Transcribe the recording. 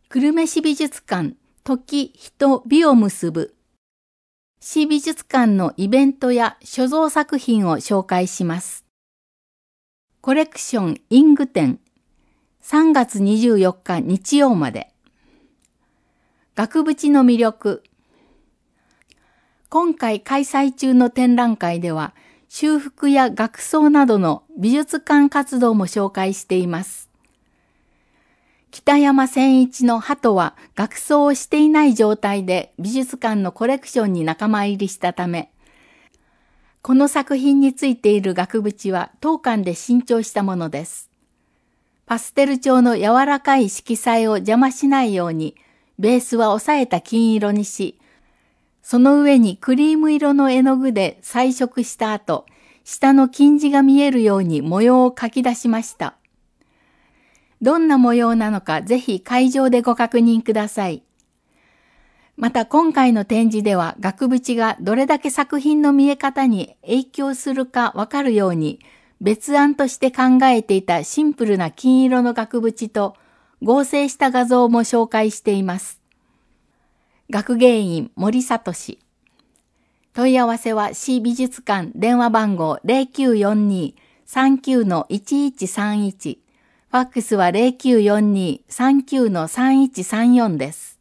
久留米市美術館、時、人、美を結ぶ。市美術館のイベントや所蔵作品を紹介します。コレクションイング展、3月24日日曜まで。額縁の魅力。今回開催中の展覧会では、修復や額装などの美術館活動も紹介しています。北山千一の鳩は額装をしていない状態で美術館のコレクションに仲間入りしたため、この作品についている額縁は当館で新調したものです。パステル調の柔らかい色彩を邪魔しないように、ベースは抑えた金色にし、その上にクリーム色の絵の具で彩色した後、下の金地が見えるように模様を描き出しました。どんな模様なのかぜひ会場でご確認ください。また今回の展示では額縁がどれだけ作品の見え方に影響するかわかるように別案として考えていたシンプルな金色の額縁と合成した画像も紹介しています。学芸員森聡。問い合わせは市美術館電話番号 0942-39-1131。ファックスは 0942-39-3134 です。